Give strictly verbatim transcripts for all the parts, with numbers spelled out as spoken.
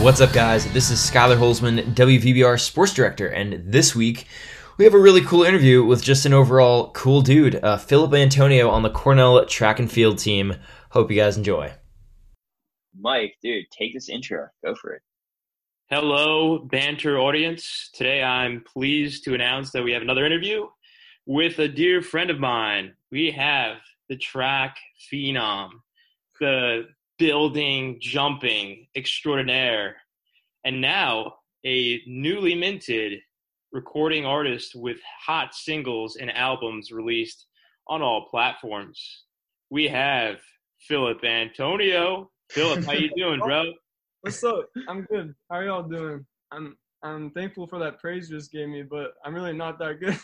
What's up, guys? This is Skylar Holzman, W V B R Sports Director, and this week we have a really cool interview with just an overall cool dude, uh, Philip Antonio on the Cornell track and field team. Hope you guys enjoy. Mike, dude, take this intro. Go for it. Hello, Banter audience. Today I'm pleased to announce that we have another interview with a dear friend of mine. We have the track phenom, the building jumping extraordinaire, and now a newly minted recording artist with hot singles and albums released on all platforms. We have Philip Antonio. Philip, how you doing, bro? What's up? I'm good. How are y'all doing? I'm I'm thankful for that praise you just gave me, but I'm really not that good.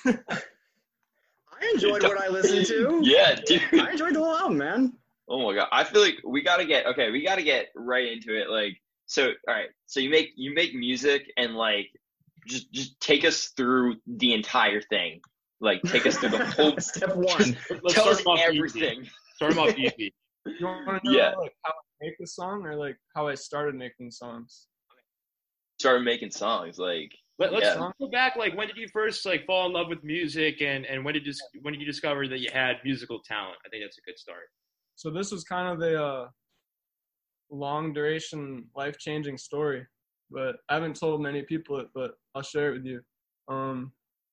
I enjoyed what I listened to. Yeah, dude. I enjoyed the whole album, man. Oh my god, I feel like we gotta get okay. We gotta get right into it. Like, so, all right. So you make you make music and like just just take us through the entire thing. Like, take us through the whole Step one. just Let's tell start us him off everything. easy. Start him off easy. You want to know Yeah. like how I make the song or like how I started making songs? Started making songs. Like, Let, let's yeah. go back. Like, when did you first like fall in love with music, and, and when did you when did you discover that you had musical talent? I think that's a good start. So this was kind of a uh, long duration, life changing story, but I haven't told many people it, but I'll share it with you. Um,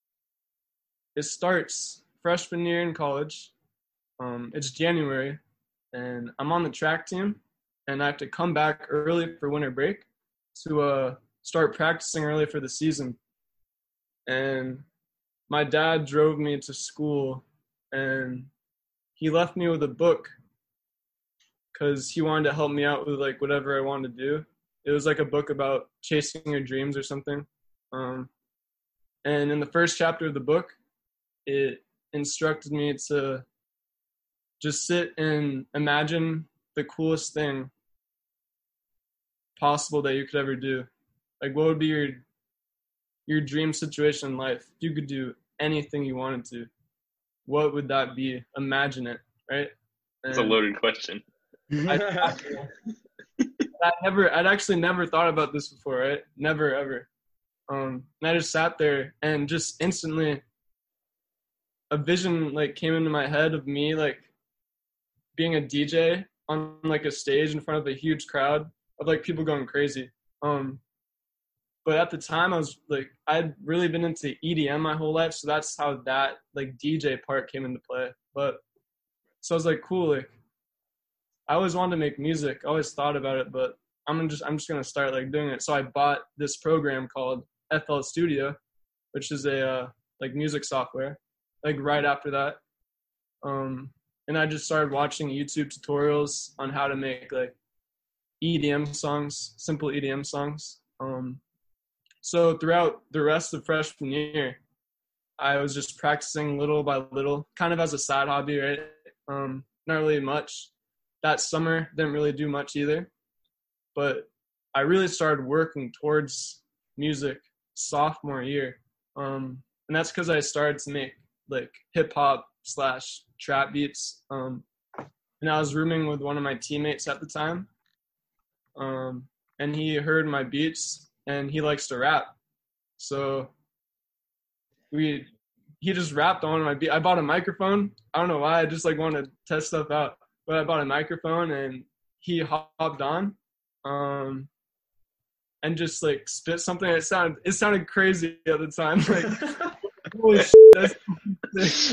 it starts freshman year in college. Um, it's January, and I'm on the track team, and I have to come back early for winter break to uh, start practicing early for the season. And my dad drove me to school, and he left me with a book because he wanted to help me out with like whatever I wanted to do. It was like a book about chasing your dreams or something. Um, and in the first chapter of the book, it instructed me to just sit and imagine the coolest thing possible that you could ever do. Like, what would be your your dream situation in life? If you could do anything you wanted to, what would that be? Imagine it, right? It's a loaded question. I, I never, I'd actually never thought about this before, right? Never, ever. Um, and I just sat there and just instantly a vision like came into my head of me like being a D J on like a stage in front of a huge crowd of like people going crazy. Um, but at the time I was like, I'd really been into E D M my whole life. So that's how that like D J part came into play. But so I was like, cool. Like I always wanted to make music. I always thought about it, but I'm just, I'm just going to start like doing it. So I bought this program called F L Studio, which is a uh, like music software, like right after that. Um, and I just started watching YouTube tutorials on how to make like E D M songs, simple E D M songs. Um, so throughout the rest of freshman year, I was just practicing little by little, kind of as a side hobby, right? Um, not really much. That summer, didn't really do much either. But I really started working towards music sophomore year. Um, and that's because I started to make like hip hop slash trap beats. Um, and I was rooming with one of my teammates at the time. Um, and he heard my beats and he likes to rap. So we, he just rapped on my beat. I bought a microphone. I don't know why. I just like wanted to test stuff out. But I bought a microphone and he hopped on. Um, and just like spit something. It sounded it sounded crazy at the time. Like, holy shit, that's,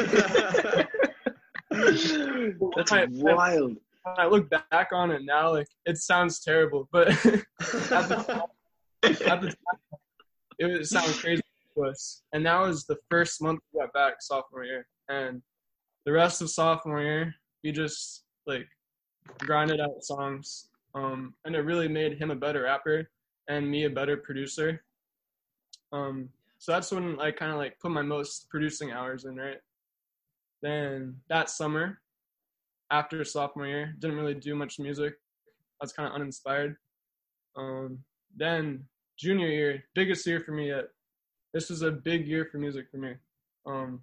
That's I, wild. when I look back on it now, like it sounds terrible, but at the time, at the time it would sound crazy to us. And that was the first month we got back sophomore year, and the rest of sophomore year we just like grinded out songs. Um, and it really made him a better rapper and me a better producer. Um, so that's when I kind of like put my most producing hours in, right? Then that summer, after sophomore year, didn't really do much music. I was kind of uninspired. Um, then junior year, biggest year for me yet. This was a big year for music for me. Um,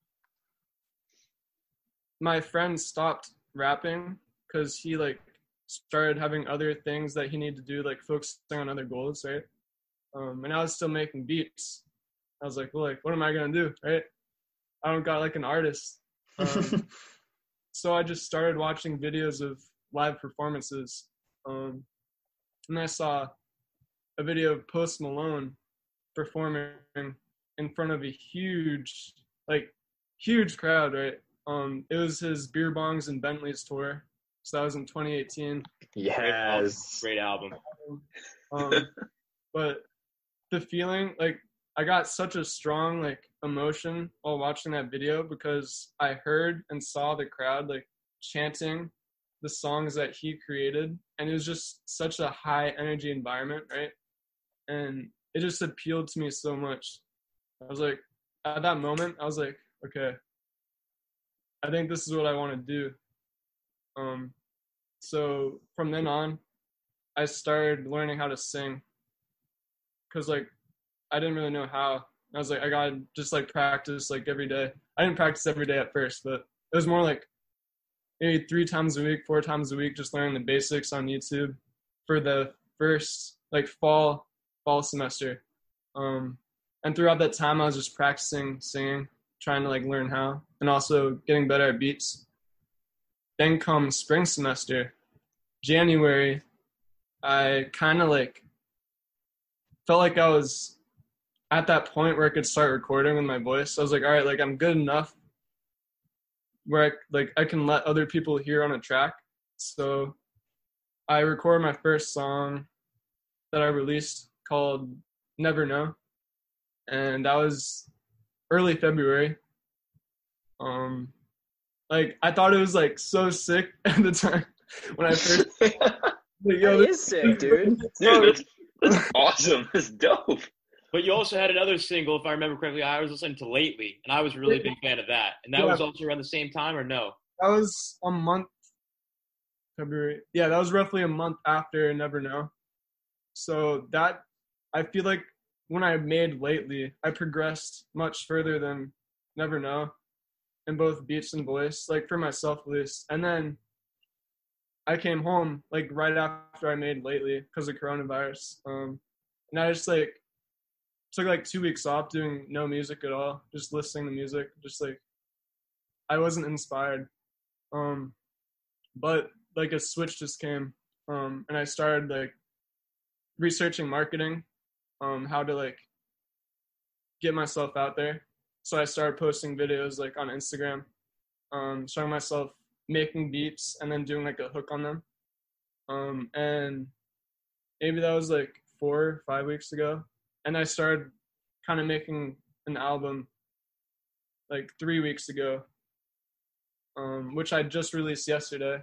my friend stopped rapping because he like started having other things that he needed to do, like focusing on other goals, right? Um, and I was still making beats. I was like, well, like, what am I gonna do, right? I don't got like an artist. Um, so I just started watching videos of live performances. Um, and I saw a video of Post Malone performing in front of a huge, like, huge crowd, right? Um, it was his Beer Bongs and Bentleys tour. So that was in twenty eighteen. Yes. Great album. Um, but the feeling, like, I got such a strong, like, emotion while watching that video because I heard and saw the crowd, like, chanting the songs that he created. And it was just such a high energy environment, right? And it just appealed to me so much. I was like, at that moment, I was like, okay, I think this is what I want to do. Um, so from then on, I started learning how to sing. Cause like, I didn't really know how. I was like, I gotta just like practice like every day. I didn't practice every day at first, but it was more like maybe three times a week, four times a week, just learning the basics on YouTube for the first like fall, fall semester. Um, and throughout that time, I was just practicing singing, trying to like learn how, and also getting better at beats. Then come spring semester, January, I kind of like felt like I was at that point where I could start recording with my voice. I was like, all right, like I'm good enough where I, like I can let other people hear on a track. So I recorded my first song that I released called Never Know. And that was early February. Um, like I thought it was like so sick at the time when I first. Like, yo, That is sick, dude. Dude, that's, that's awesome. That's dope. But you also had another single, if I remember correctly. I was listening to Lately, and I was a really big fan of that. And that Yeah. was also around the same time, or no? That was a month, February. Yeah, that was roughly a month after Never Know. So that, I feel like when I made Lately, I progressed much further than Never Know in both beats and voice, like for myself at least. And then I came home like right after I made Lately because of coronavirus. Um, and I just like took like two weeks off doing no music at all, just listening to music, just like I wasn't inspired. Um, but like a switch just came, um, and I started like researching marketing, um, how to like get myself out there. So I started posting videos like on Instagram, um, showing myself making beats and then doing like a hook on them. Um, and maybe that was like four or five weeks ago. And I started kind of making an album like three weeks ago, um, which I just released yesterday.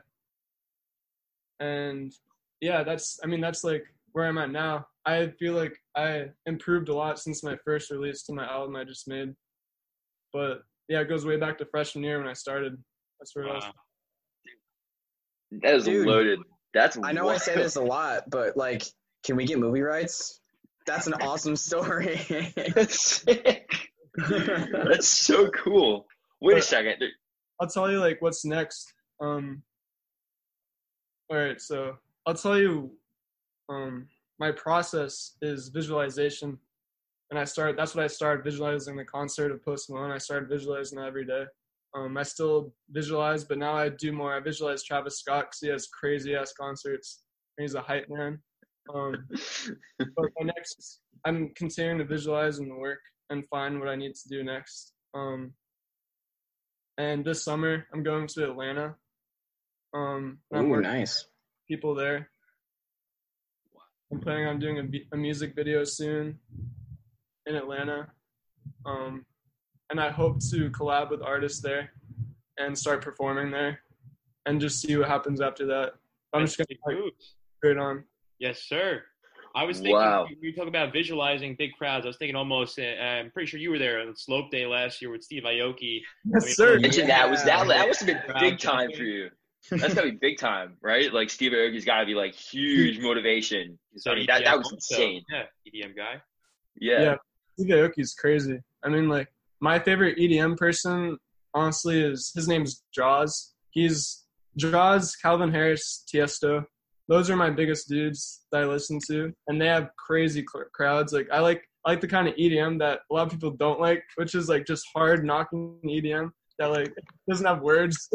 And yeah, that's, I mean, that's like where I'm at now. I feel like I improved a lot since my first release to my album I just made. But yeah, it goes way back to freshman year when I started. That's where Wow. I was. That is Dude, loaded. That's I know wild. I say this a lot, but like, can we get movie rights? That's an awesome story. That's sick. That's so cool. Wait a But- second. I'll tell you like what's next. Um, all right, so I'll tell you. Um, my process is visualization, and I started. That's what I started visualizing the concert of Post Malone. I started visualizing that every day. Um, I still visualize, but now I do more. I visualize Travis Scott because he has crazy ass concerts, and he's a hype man. Um, but my next, I'm continuing to visualize and work and find what I need to do next. Um, and this summer, I'm going to Atlanta. Um, and I'm Ooh, working nice. with people there. I'm planning on doing a, vi- a music video soon in Atlanta. Um, and I hope to collab with artists there and start performing there and just see what happens after that. I'm just going to like, Moves. straight on. Yes, sir. I was thinking, Wow. you talk about visualizing big crowds. I was thinking almost, uh, I'm pretty sure you were there on Slope Day last year with Steve Aoki. Yes, I mean, sir. Mention that was that Yeah. that must have been big time for you. That's gotta be big time, right? Like Steve Aoki's gotta be like huge motivation. I mean that, that was insane. Yeah, E D M guy. Yeah. Yeah. Steve Aoki's crazy. I mean, like, my favorite E D M person, honestly, is his name's Jaws. He's Jaws, Calvin Harris, Tiesto. those are my biggest dudes that I listen to, and they have crazy cl- crowds. Like I like I like the kind of E D M that a lot of people don't like, which is like just hard knocking E D M that like doesn't have words.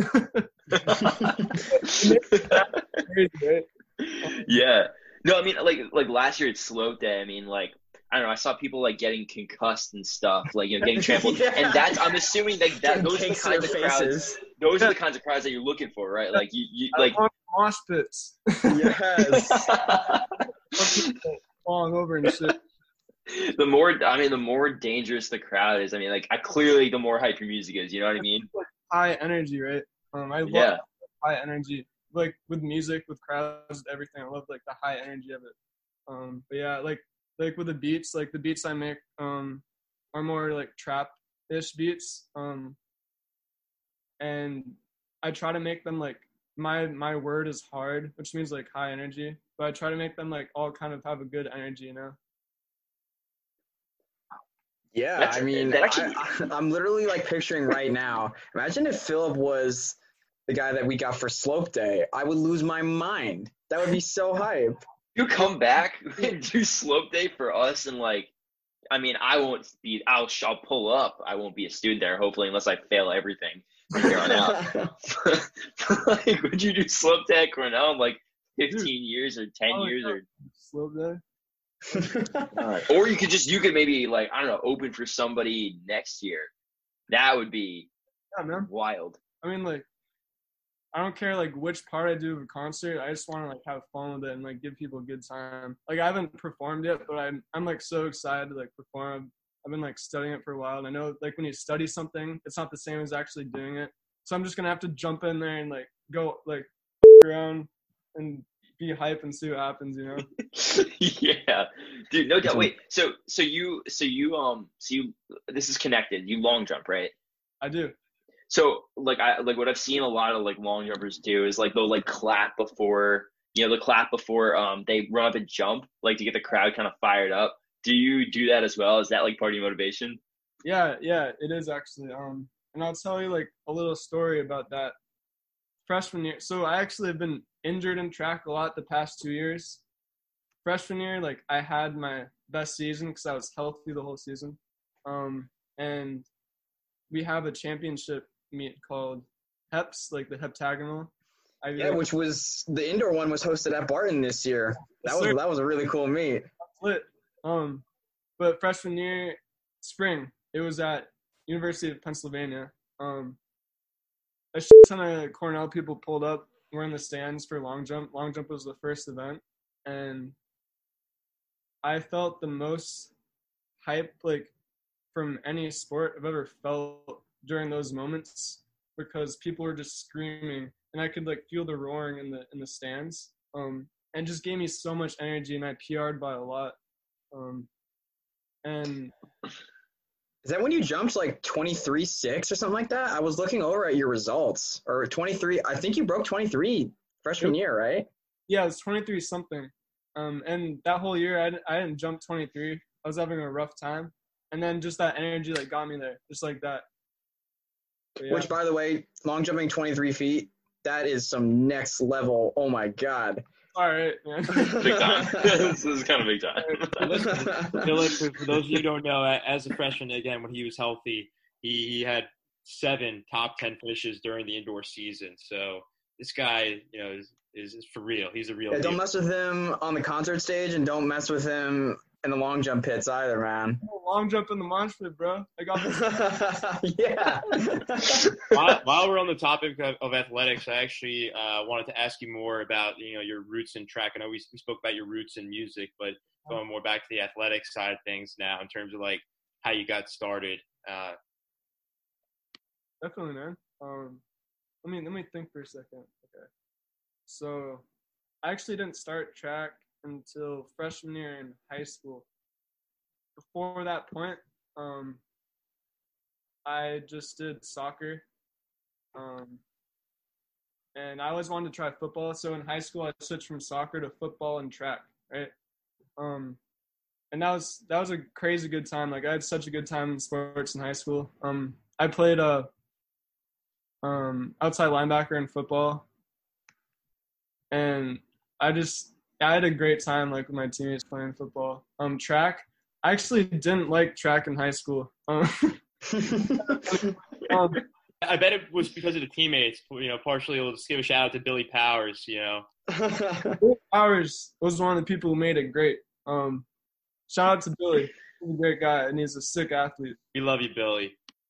Crazy, right? Yeah. No, I mean, like, like last year at Slope Day, I mean, like, I don't know, I saw people like getting concussed and stuff, like, you know, getting trampled, Yeah. and that's, I'm assuming that, that those are the Kicks to their kinds of crowds, faces. those are the kinds of crowds that you're looking for, right? Like, you, you I like, want mosh pits. Yes. Falling over and shit. the more, I mean, the more dangerous the crowd is. I mean, like, I clearly, the more hype your music is, you know what I mean? High energy, right? Um, I love Yeah. high energy, like with music, with crowds, with everything. I love like the high energy of it. Um, but yeah, like like with the beats, like the beats I make, um, are more like trap-ish beats. Um, and I try to make them like my my word is hard, which means like high energy. But I try to make them like all kind of have a good energy, you know. Yeah, That's- I mean, that actually- I, I, I'm literally like picturing right now. Imagine if Philip was the guy that we got for Slope Day. I would lose my mind. That would be so hype. You come back and do Slope Day for us, and like, I mean, I won't be, I'll, I'll pull up. I won't be a student there, hopefully, unless I fail everything from here on out. Like, would you do Slope Day at Cornell in like fifteen years or ten Oh, years yeah. or? Slow day. Uh, or you could just, you could maybe like, I don't know, open for somebody next year. That would be Yeah, man. wild. I mean, like, I don't care like which part I do of a concert. I just want to like have fun with it and like give people a good time. Like I haven't performed yet, but I'm I'm like so excited to like perform. I've been like studying it for a while, and I know like when you study something, it's not the same as actually doing it. So I'm just gonna have to jump in there and like go like around and be hype and see what happens, you know. Yeah, dude, no doubt. Wait, so so you so you um so you this is connected. You long jump, right? I do. So like I like what I've seen a lot of like long jumpers do is like they'll like clap before you know they'll clap before um they run up and jump, like to get the crowd kind of fired up. Do you do that as well? Is that like part of your motivation? Yeah, yeah, it is actually. Um, and I'll tell you like a little story about that. Freshman year, so I actually have been injured in track a lot the past two years. Freshman year, like I had my best season because I was healthy the whole season. Um, and we have a championship meet called Heps, like the heptagonal. I, Yeah, which was the indoor one was hosted at Barton this year. That Yes, was sir. that was a really cool meet. lit. Um, but freshman year, spring, it was at University of Pennsylvania. Um, a shit ton of Cornell people pulled up. We're in the stands for long jump. Long jump was the first event, and I felt the most hype like from any sport I've ever felt during those moments because people were just screaming, and I could like feel the roaring in the in the stands. Um, and just gave me so much energy, and I P R'd by a lot. Um, and Is that when you jumped like twenty-three six or something like that? I was looking over at your results. Or twenty-three, I think you broke twenty-three freshman Yep. year, right? yeah, it was twenty-three something. Um, and that whole year, I didn't, I didn't jump twenty-three. I was having a rough time. And then just that energy like got me there, just like that. But, yeah. Which, by the way, long jumping twenty-three feet, that is some next level. Oh my God. All right, man. Big time. This is kind of big time. Philip, for, for those of you who don't know, a- as a freshman, again, when he was healthy, he, he had seven top ten finishes during the indoor season. So this guy, you know, is is, is for real. He's a real Yeah, deal. don't mess with him on the concert stage, and don't mess with him in the long jump pits either, man. Long jump in the mosh pit, bro. I got this. Yeah. while, while we're on the topic of, of athletics, I actually uh, wanted to ask you more about you know your roots in track. I know we, we spoke about your roots in music, but going more back to the athletic side of things now in terms of like how you got started. Uh, Definitely, man. Um, let me let me think for a second. Okay, so I actually didn't start track until freshman year in high school. Before that point, um, I just did soccer, um, and I always wanted to try football. So in high school, I switched from soccer to football and track, right? Um, and that was that was a crazy good time. Like I had such a good time in sports in high school. Um, I played a um, outside linebacker in football, and I just I had a great time like with my teammates playing football. Um, track. I actually didn't like track in high school. Um, um, I bet it was because of the teammates. You know, partially. Let's give a shout out to Billy Powers. You know, Billy Powers was one of the people who made it great. Um, shout out to Billy. He's a great guy, and he's a sick athlete. we love you, Billy.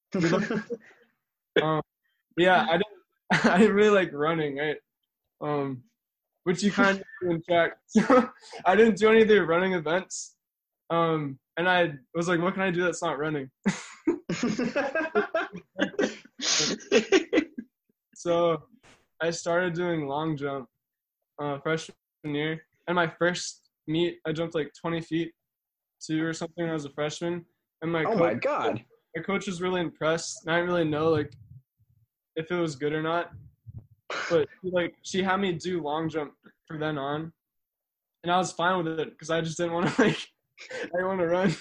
Um, yeah, I didn't. I didn't really like running, right? Um, which you kind of do in track. So I didn't do any of the running events. Um, and I was like, what can I do that's not running? So I started doing long jump uh, freshman year. And my first meet, I jumped like twenty feet, two or something when I was a freshman. And my Oh coach, my God. my coach was really impressed. And I didn't really know like if it was good or not. But like she had me do long jump from then on. And I was fine with it because I just didn't want to like I didn't want to run.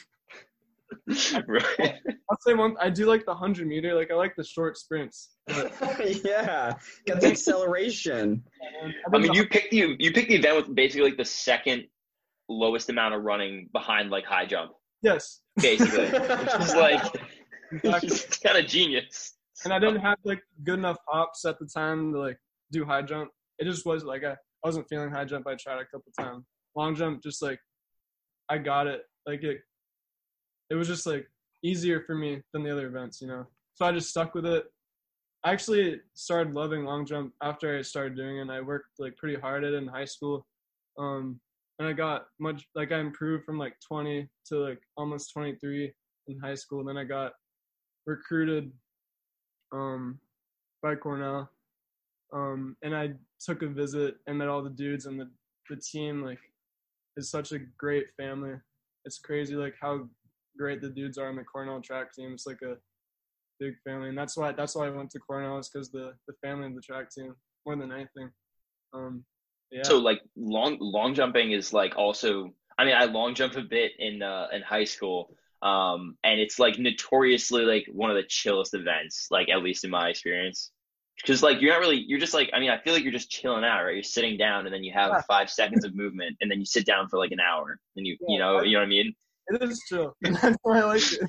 Right. I'll say one I do like the hundred meter, like I like the short sprints. But, Yeah, got the acceleration. I mean, you picked the you picked the event with basically like the second lowest amount of running behind like high jump, yes. basically, which is like Exactly. it's kind of genius. And I didn't have like good enough hops at the time to like do high jump. It just was like I, I wasn't feeling high jump. I tried a couple times. Long jump, just like I got it. Like it, it was just like easier for me than the other events, you know. So I just stuck with it. I actually started loving long jump after I started doing it. And I worked like pretty hard at it in high school, um, and I got much like I improved from like twenty to like almost twenty-three in high school. And then I got recruited um, by Cornell, um, and I took a visit and met all the dudes, and the, the team like is such a great family. It's crazy like how great the dudes are on the Cornell track team. It's like a big family, and that's why that's why I went to Cornell, is because the the family of the track team more than anything. Um, yeah. So like long long jumping is like also. I mean, I long jumped a bit in uh, in high school, um, and it's like notoriously like one of the chillest events, like at least in my experience. Because like you're not really, you're just like, I mean, I feel like you're just chilling out, right? You're sitting down, and then you have Yeah. five seconds of movement, and then you sit down for like an hour, and you you Yeah, know I- you know what I mean? It is chill. That's why I like it.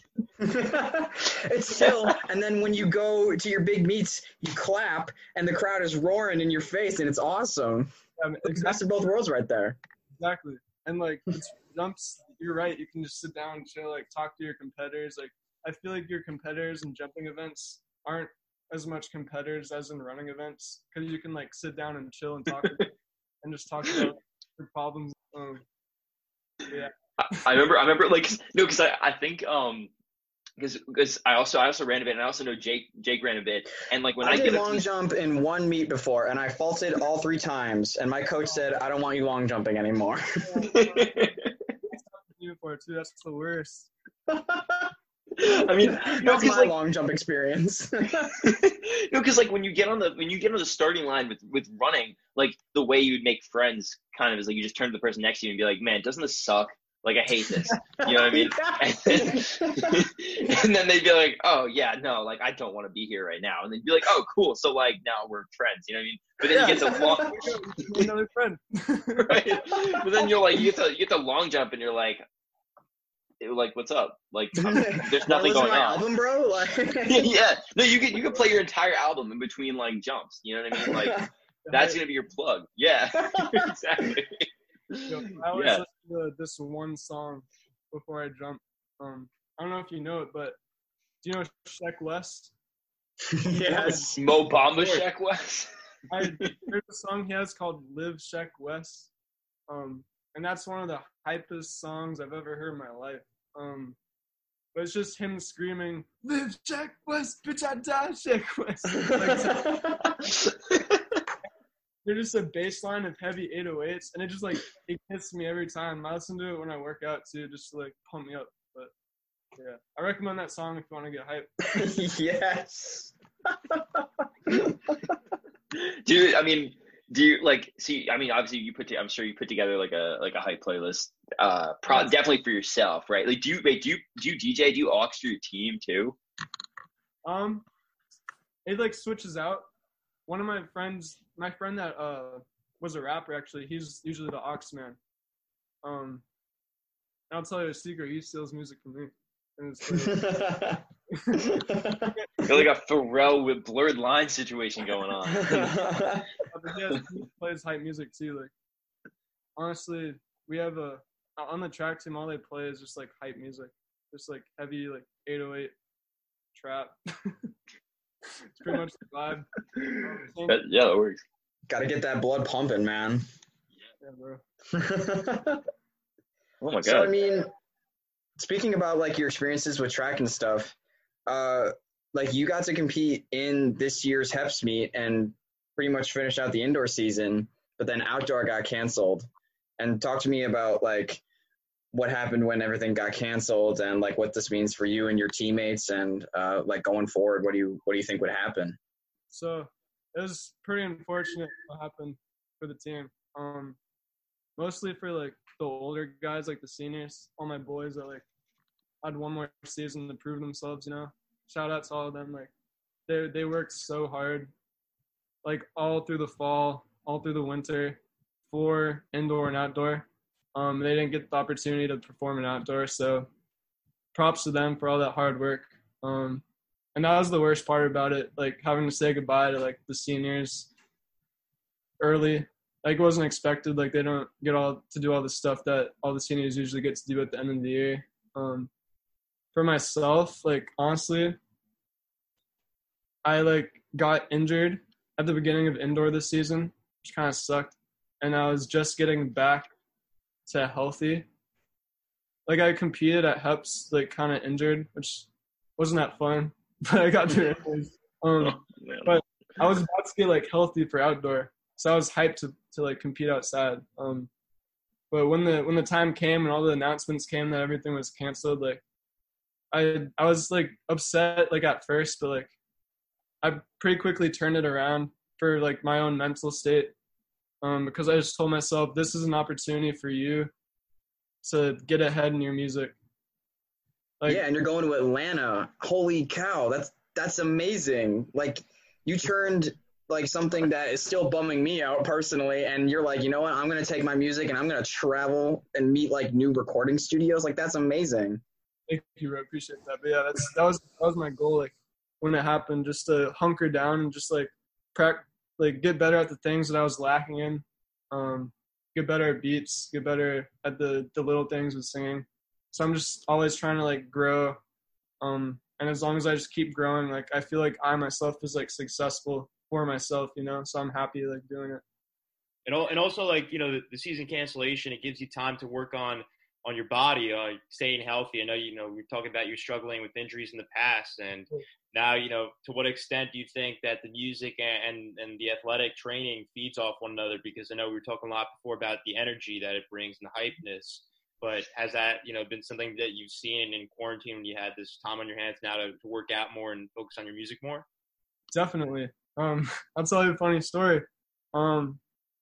It's still, and then when you go to your big meets, you clap, and the crowd is roaring in your face, and it's awesome. I mean, It's the best of both worlds right there. Exactly. And like it's jumps, you're right. You can just sit down and chill, like talk to your competitors. Like I feel like your competitors in jumping events aren't as much competitors as in running events, because you can like sit down and chill and talk and just talk about your problems. Um, yeah. I, I remember, I remember, like, no, because I, I think, um, because because I also I also ran a bit, and I also know Jake Jake ran a bit, and like when I, I get did a long jump in one meet before, and I faulted all three times, and my coach said, I don't want you long jumping anymore. You for it too. That's the worst. I mean, no, That's because my like long jump experience. no, because like when you get on the when you get on the starting line with with running, like the way you'd make friends kind of is like you just turn to the person next to you and be like, man, doesn't this suck? Like I hate this. You know what I mean? And then, and then they'd be like, oh yeah, no, like I don't want to be here right now. And they'd be like, oh cool, so like now we're friends. You know what I mean? But then you get to long, Another friend. right? But then you're like, you get to you get to long jump, and you're like, like what's up? Like there's Wanna nothing listen going to my on. album, bro? Like, Yeah, no, you can you can play your entire album in between like jumps. You know what I mean? Like that's gonna be your plug. Yeah, exactly. Yo, I always Yeah. listen to this one song before I jump. Um, I don't know if you know it, but do you know Sheck West? yes. Mo Bamba Sheck West. I there's a song he has called "Live Sheck West," um, and that's one of the hypest songs I've ever heard in my life. Um, but it's just him screaming, "Live Sheck West, bitch, I die Sheck West." Like, they're just a bass line of heavy eight oh eights, and it just like it hits me every time. I listen to it when I work out too, just to like pump me up. But yeah, I recommend that song if you want to get hyped. yes. Do you, I mean, do you like see? I mean, obviously you put. To, I'm sure you put together like a like a hype playlist. Uh, pro, definitely for yourself, right? Like, do you wait? Do you do you D J? Do you aux through your team too? Um, it like switches out. One of my friends, my friend that uh was a rapper actually. He's usually the aux man. Um, and I'll tell you a secret. He steals music from me. And it's like, You're like a Pharrell with Blurred Line situation going on. but he, has, he plays hype music too. Like, honestly, we have a on the track team. All they play is just like hype music, just like heavy like eight oh eight trap. It's pretty much the vibe. That, yeah, that works. Gotta get that blood pumping, man. Yeah, bro. Oh my god. So I mean, speaking about like your experiences with track and stuff, uh, like you got to compete in this year's Heps meet and pretty much finish out the indoor season, but then outdoor got canceled. And talk to me about like what happened when everything got canceled and like what this means for you and your teammates and uh, like going forward. What do you what do you think would happen? So it was pretty unfortunate what happened for the team. Um, mostly for like the older guys, like the seniors, all my boys that like had one more season to prove themselves. You know, shout out to all of them. Like they they worked so hard, like all through the fall, all through the winter, for indoor and outdoor. Um, they didn't get the opportunity to perform in outdoor, so props to them for all that hard work. Um, and that was the worst part about it, like having to say goodbye to like the seniors early. Like it wasn't expected. Like they don't get all to do all the stuff that all the seniors usually get to do at the end of the year. Um, for myself, like honestly, I like got injured at the beginning of indoor this season, which kind of sucked. And I was just getting back to healthy. Like I competed at Heps, like kind of injured, which wasn't that fun, but I got through it. Um, but I was about to get like healthy for outdoor, so I was hyped to, to like compete outside. Um, but when the when the time came and all the announcements came that everything was canceled, like I I was like upset like at first, but like I pretty quickly turned it around for like my own mental state. Um, because I just told myself, this is an opportunity for you to get ahead in your music. Like, yeah, and you're going to Atlanta. Holy cow, that's that's amazing. Like you turned like something that is still bumming me out personally, and you're like, you know what, I'm gonna take my music and I'm gonna travel and meet like new recording studios. Like that's amazing. Thank you, bro. I appreciate that. But yeah, that's that was that was my goal. Like when it happened, just to hunker down and just like practice. Like get better at the things that I was lacking in, um, get better at beats, get better at the, the little things with singing. So I'm just always trying to like grow. Um, and as long as I just keep growing, like I feel like I myself is like successful for myself, you know, so I'm happy like doing it. And, and also like, you know, the, the season cancellation, it gives you time to work on, on your body, uh, staying healthy. I know, you know, we were talking about you struggling with injuries in the past, and now, you know, to what extent do you think that the music and, and, and the athletic training feeds off one another? Because I know we were talking a lot before about the energy that it brings and the hypeness, but has that, you know, been something that you've seen in quarantine when you had this time on your hands now to, to work out more and focus on your music more? Definitely. Um, I'll tell you a funny story. Um,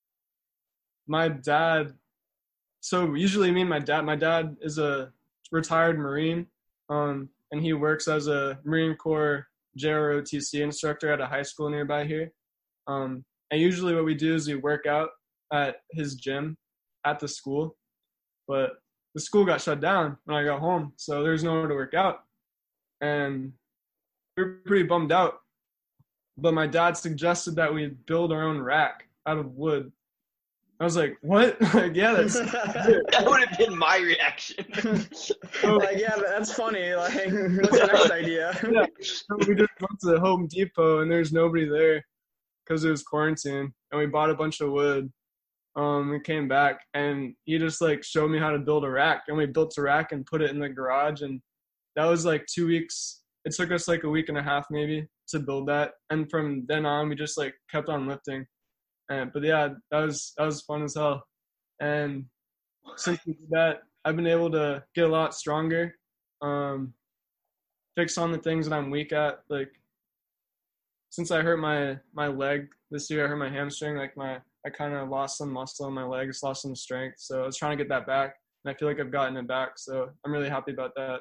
my dad, so usually me and my dad, my dad is a retired Marine, um, and he works as a Marine Corps J R O T C instructor at a high school nearby here. Um, and usually what we do is we work out at his gym at the school, but the school got shut down when I got home, so there's nowhere to work out. And we were pretty bummed out. But my dad suggested that we build our own rack out of wood. I was like, what? Like, yeah, that's that would have been my reaction. Like, yeah, that's funny. Like, what's the next idea? Yeah. So we just went to Home Depot and there's nobody there because it was quarantine. And we bought a bunch of wood. Um, we came back and he just like showed me how to build a rack. And we built a rack and put it in the garage. And that was like two weeks. It took us like a week and a half maybe to build that. And from then on, we just like kept on lifting. And, but yeah, that was that was fun as hell. And since we did that, I've been able to get a lot stronger, um, fix on the things that I'm weak at. Like since I hurt my my leg this year, I hurt my hamstring. Like my I kind of lost some muscle in my legs, lost some strength. So I was trying to get that back, and I feel like I've gotten it back. So I'm really happy about that.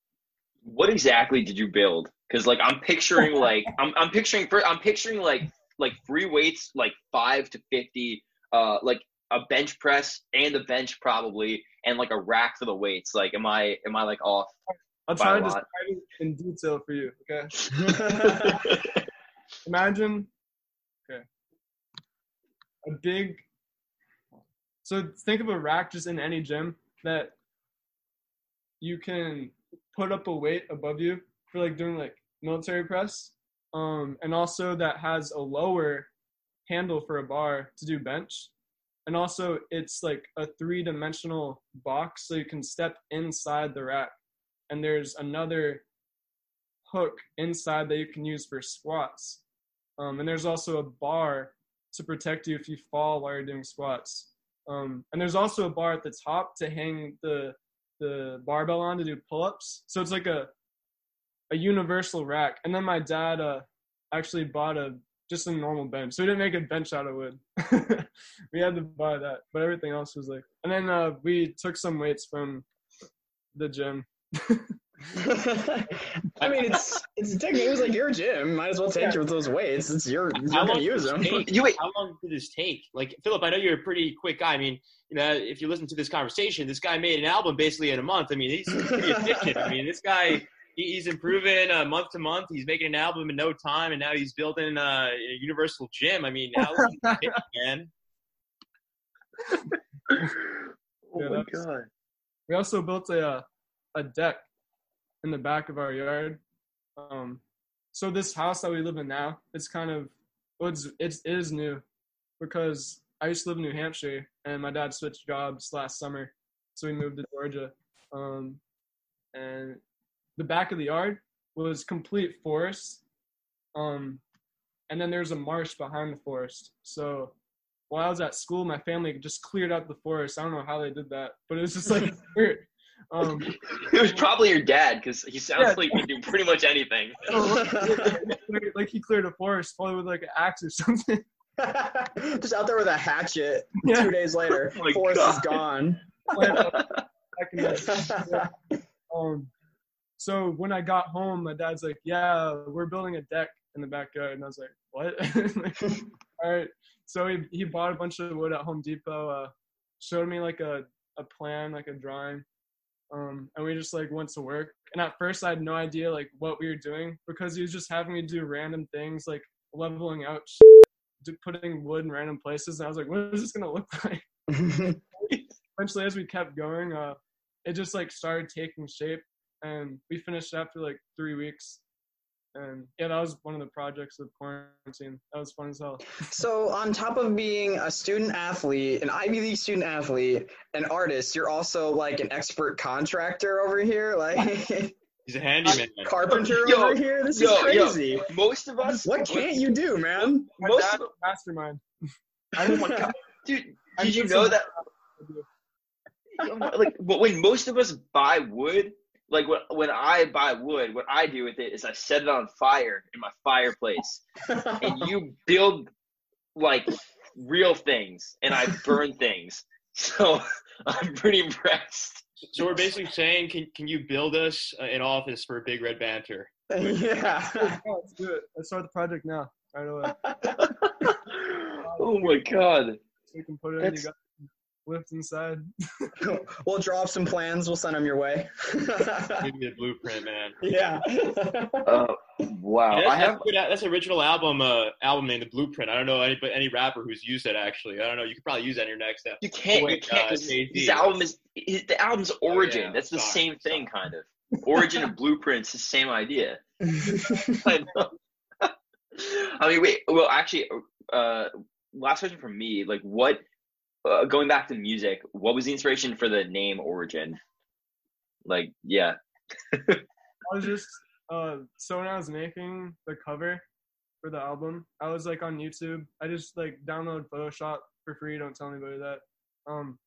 What exactly did you build? Because like I'm picturing like I'm I'm picturing I'm picturing like like free weights, like five to fifty, uh, like a bench press and a bench probably, and like a rack for the weights. Like, am I am I like off? I'll by try a to lot? describe it in detail for you, okay? Imagine, okay, a big, so think of a rack just in any gym that you can put up a weight above you for like doing like military press, um, and also that has a lower handle for a bar to do bench. And also it's like a three-dimensional box so you can step inside the rack. And there's another hook inside that you can use for squats. Um, and there's also a bar to protect you if you fall while you're doing squats. Um, and there's also a bar at the top to hang the the barbell on to do pull-ups. So it's like a a universal rack. And then my dad uh, actually bought a just a normal bench. So we didn't make a bench out of wood. We had to buy that, but everything else was like. And then uh, we took some weights from the gym. I mean, it's it's technically it was like your gym. Might as well take Yeah. those weights. It's your you're How gonna long use did them. this take? You wait. How long did this take? Like, Philip, I know you're a pretty quick guy. I mean, you know, if you listen to this conversation, this guy made an album basically in a month. I mean, he's pretty efficient. I mean, this guy, he, he's improving uh, month to month. He's making an album in no time, and now he's building uh, a universal gym. I mean, how long did it take, man? Oh Yeah, my that's- god. We also built a uh, a deck in the back of our yard. Um, so this house that we live in now, it's kind of well, it's it's it is new because I used to live in New Hampshire and my dad switched jobs last summer, so we moved to Georgia. Um, and the back of the yard was complete forest. Um, and then there's a marsh behind the forest. So while I was at school, my family just cleared out the forest. I don't know how they did that, but it was just like weird. Um, It was probably your dad because he sounds Yeah. like he can do pretty much anything. like he cleared a forest probably with like an axe or something. Just out there with a hatchet. Yeah. Two days later, Oh my forest God. is gone. Back in the- um, so when I got home, my dad's like, "Yeah, we're building a deck in the backyard," and I was like, "What?" Like, all right. So he he bought a bunch of wood at Home Depot. Uh, showed me like a a plan, like a drawing. Um, and we just like went to work. And at first I had no idea like what we were doing because he was just having me do random things like leveling out, shit, putting wood in random places. And I was like, what is this gonna look like? Eventually, as we kept going, uh, it just like started taking shape, and we finished after like three weeks. And yeah, that was one of the projects of quarantine. That was fun as hell. So on top of being a student athlete, an Ivy League student athlete, an artist, you're also like an expert contractor over here, like He's a handyman. carpenter Yo, over here. This yo, is yo. crazy. Most of us. What can't you do, man? My Most dad's of, a mastermind. oh my god, dude! I Did you did know some- that? Like, but when most of us buy wood, like when when I buy wood, what I do with it is I set it on fire in my fireplace, and you build like real things, and I burn things. So I'm pretty impressed. So we're basically saying, can can you build us uh, an office for Big Red Banter? Yeah. Yeah, let's do it. Let's start the project now, right away. Oh my god! So we can put it in. That's- You got lift inside. We'll draw up some plans. We'll send them your way. Give me a blueprint, man. Yeah. Oh wow! Yeah, that's, I have that's, good, that's original album uh, album name, The Blueprint. I don't know any but any rapper who's used it actually. I don't know. You could probably use that in your next step. You can't. Oh, you wait, can't. uh, 'Cause Jay-Z. his album is his, the album's origin. yeah, That's the sorry, same thing, kind of. Origin and blueprints, the same idea. I know. I mean, wait. Well, actually, uh, last question from me. Like, what? Uh, going back to music, what was the inspiration for the name Origin? Like, yeah. I was just uh so when I was making the cover for the album, I was like on YouTube. I just like download Photoshop for free. Don't tell anybody that. Um,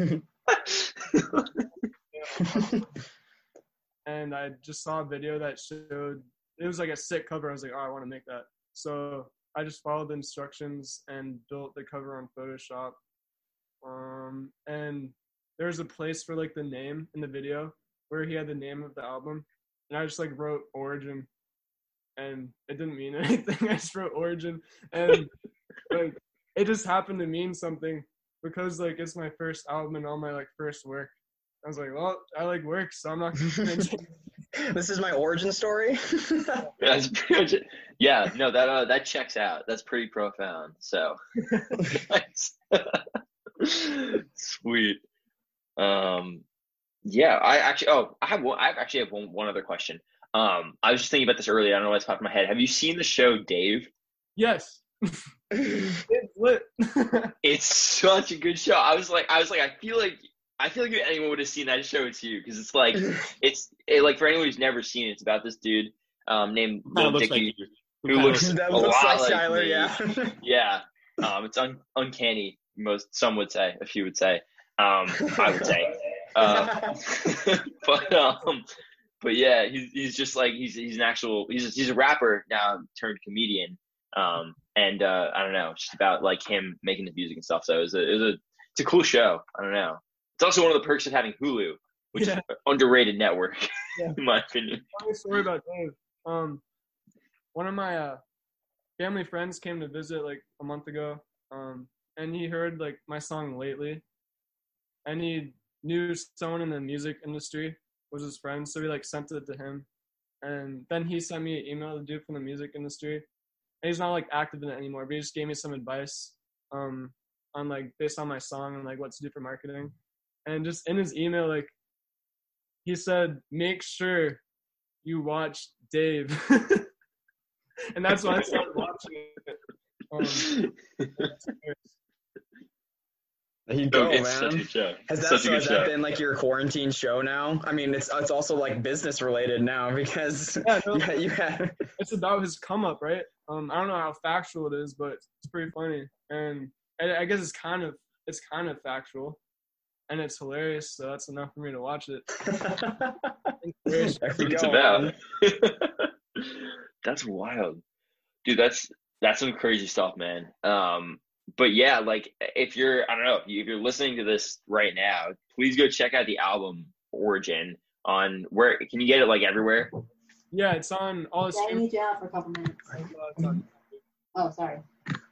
and I just saw a video that showed it was like a sick cover. I was like, oh, I want to make that. So I just followed the instructions and built the cover on Photoshop. Um, and there's a place for like the name in the video where he had the name of the album, and I just like wrote Origin, and it didn't mean anything. I just wrote Origin, and like it just happened to mean something because like it's my first album and all my like first work. I was like, well, I like work, so I'm not gonna change. This is my origin story. That's pretty much it. Yeah, no, that uh, that checks out. That's pretty profound. So, sweet. Um, yeah, I actually. Oh, I have one. I actually have one, one other question. Um, I was just thinking about this earlier. I don't know why it's popped in my head. Have you seen the show Dave? Yes. It's lit. It's such a good show. I was like, I was like, I feel like. I feel like if anyone would have seen that show, it's you, because it's like it's it, like for anyone who's never seen it, it's about this dude um, named Lil Dicky, like who looks that a looks lot like like Skylar, me. yeah. Yeah, um, it's un- uncanny. Most some would say, a few would say, um, I would say, uh, but um, but yeah, he's he's just like he's he's an actual he's he's a rapper now turned comedian, um, and uh, I don't know, it's just about like him making the music and stuff. So it was a it was a it's a cool show. I don't know. It's also one of the perks of having Hulu, which Yeah. is an underrated network, Yeah. in my opinion. Funny story about Dave. Um, one of my uh, family friends came to visit like a month ago, um, and he heard like my song Lately, and he knew someone in the music industry was his friend, so he like sent it to him, and then he sent me an email to do from the music industry, and he's not like active in it anymore, but he just gave me some advice, um, on like based on my song and like what to do for marketing. And just in his email, like, he said, make sure you watch Dave. And that's why I started watching it. Um, There you No, go, it's such a man. good show. Has that, Such a so good has show. that been like your quarantine show now? I mean, it's it's also like business related now because Yeah, no. you, you had it's about his come up, right? Um, I don't know how factual it is, but it's pretty funny. And I, I guess it's kind of it's kind of factual. And it's hilarious, so that's enough for me to watch it. there That's you what it's go, about. man. That's wild, dude. That's that's some crazy stuff, man. Um, but yeah, like if you're, I don't know, if, you, if you're listening to this right now, please go check out the album Origin on where can you get it like everywhere? Yeah, it's on all the Yeah, I streaming. need you out for a couple minutes. Oh, sorry.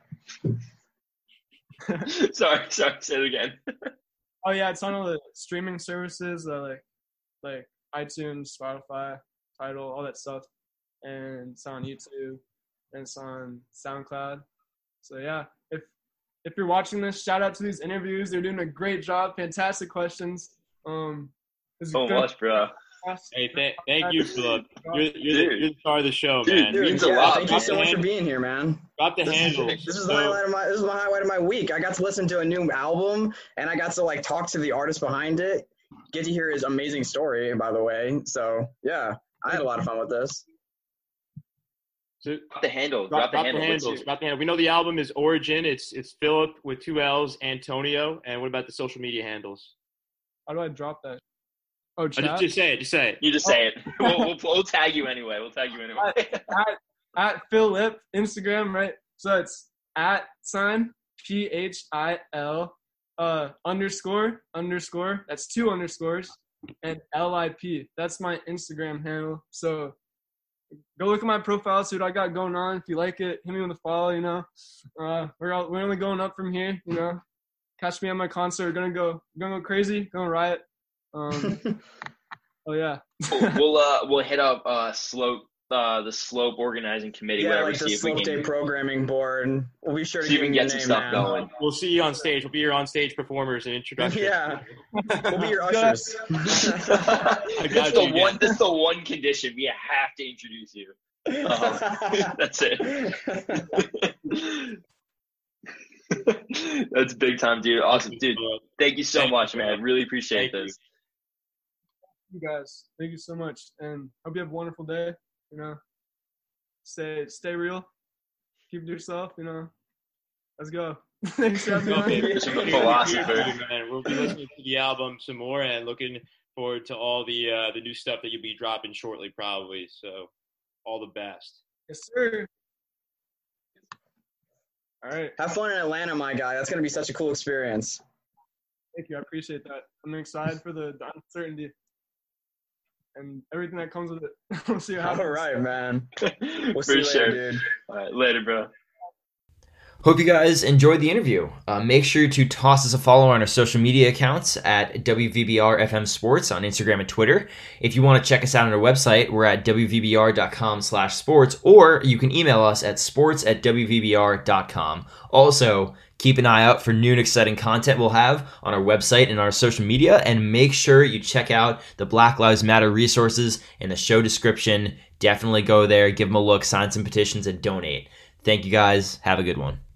sorry, sorry, say it again. Oh yeah, it's on all the streaming services, uh, like like iTunes, Spotify, Tidal, all that stuff, and it's on YouTube, and it's on SoundCloud. So yeah, if if you're watching this, shout out to these interviews. They're doing a great job. Fantastic questions. Um, it's So good. much, bro. Hey, th- thank you, Philip. You're, you're, the, Dude. you're the star of the show, Dude, man. dude. means a yeah, lot, thank you man. so much for being here, man. Drop the This is, handles. this is So- the highlight of my this is my highlight of my week. I got to listen to a new album and I got to like talk to the artist behind it. Get to hear his amazing story, by the way. So yeah, I had a lot of fun with this. so- Drop the handle. Drop, Drop, the drop handle. the What's handles. your- Drop the handle. We know the album is Origin. It's it's Philip with two L's, Antonio. And what about the social media handles? How do I drop that? Oh, Oh, chat. just, just say it. Just say it. You just say it. We'll, we'll, we'll tag you anyway. We'll tag you anyway. at, at Phil Lip, Instagram, right? So it's at sign P H I L uh underscore underscore. That's two underscores and L I P. That's my Instagram handle. So go look at my profile, see what I got going on. If you like it, hit me with a follow. You know, uh, we're all, we're only going up from here. You know, catch me at my concert. We're gonna go gonna go crazy, gonna riot. Um, oh yeah. We'll we'll, uh, we'll hit up uh, slope uh, the slope organizing committee. Yeah, whatever. like the See if we Slope Day can programming board. We'll be sure to see if give we can you get a some name, stuff man. going. We'll see you on stage. We'll be your on stage performers and introductions. Yeah, we'll be your ushers. That's got the you, one. man. That's the one condition. We have to introduce you. Uh, that's it. That's big time, dude. Awesome, dude. Thank you so Thank you, much, man. I bro. really appreciate Thank you. this. You guys, thank you so much, and hope you have a wonderful day. You know, stay stay real, keep it to yourself. You know, let's go. Thanks for having me on. Okay, It's a here- philosopher. here, man. We'll be listening to the album some more and looking forward to all the uh, the new stuff that you'll be dropping shortly, probably. So, all the best. Yes, sir. All right, Have fun in Atlanta, my guy. That's gonna be such a cool experience. thank you. I appreciate that. I'm excited for the, the uncertainty. and everything that comes with it. We'll see what happens. All right, man. We'll For see you sure. later, dude. All right, later, bro. Hope you guys enjoyed the interview. Uh, make sure to toss us a follow on our social media accounts at W V B R F M Sports on Instagram and Twitter. If you want to check us out on our website, we're at W V B R dot com slash sports, or you can email us at sports at W V B R dot com. Also, keep an eye out for new and exciting content we'll have on our website and our social media, and make sure you check out the Black Lives Matter resources in the show description. Definitely go there, give them a look, sign some petitions, and donate. Thank you guys. Have a good one.